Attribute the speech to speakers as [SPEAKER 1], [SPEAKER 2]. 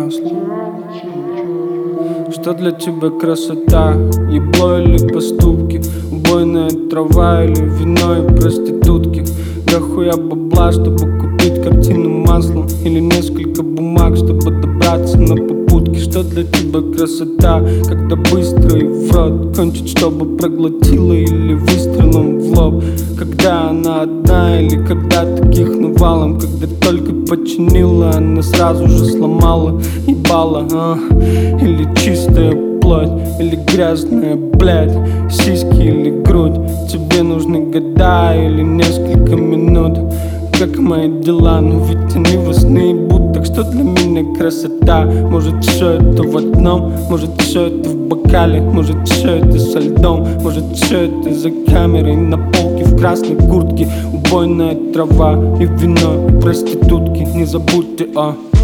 [SPEAKER 1] маслом. Что для тебя красота? Ебло или поступки? Убойная трава или вино и проститутки? Дохуя бабла, чтобы купить картину маслом, или несколько бумаг, чтобы добраться на попутки. Что для тебя красота? Когда быстро и в рот кончить, чтобы проглотила, или выстрелом в лоб? Когда она одна или когда таких навалом? Когда только починила, она сразу же сломала, ебала, или чистая плоть, или грязная, блядь, сиськи или грудь? Тебе нужны года или несколько минут? Как мои дела, но ведь они вас наебут. Так что для меня красота? Может все это в одном, может все это в бокале, может все это со льдом, может все это за камерой на полке в красной куртке. Убойная трава и вино и проститутки, не забудьте о